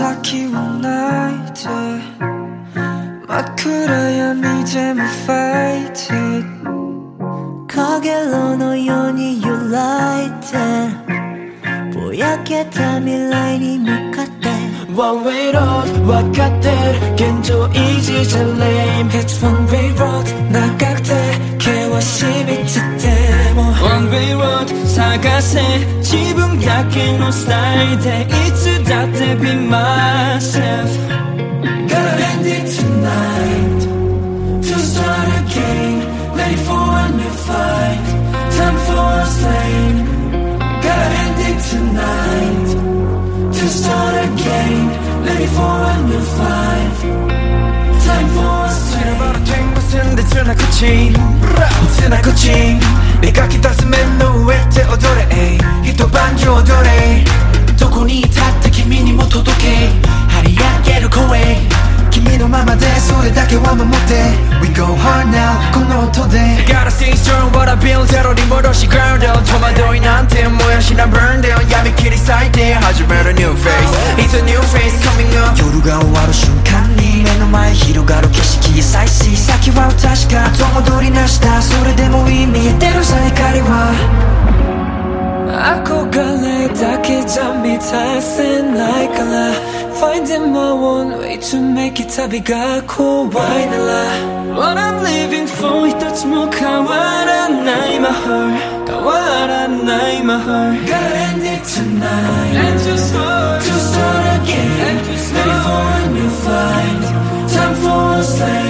先を泣いて真っ暗闇でも fight it かげろうのように揺らいてぼやけた未来に向かって One way road 分かってる現状維持じゃ lame It's one way road 長くて険しい道でも One way road 探せ自分だけのスタイルでいつだって be myself Gotta end it tonight To start again Ready for a new fight Time for a slave Gotta end it tonight To start again Ready for a new fight Time for a slave 바로 된 것은 내 전화 코칭つな口描き出す目の上で踊れ一晩中踊れどこにいたって君にも届け張り上げる声君のままでそれだけは守って We go hard now この音で I gotta stay strong what I build ゼロに戻し ground down 戸惑いなんてもやしな burn down 闇切り裂いて始める new phase It's a new phase coming up 夜が終わる瞬間に目の前広がる景色へ再生先は確か後戻りなしだそれでもいい見えてるさ光は憧れだけじゃ満たせないから Finding my one way to make it 旅が怖いなら What I'm living for 一つも変わらない my heart 変わらない my heart Gotta end it tonight And to start again Ready for a new fight Time for a slave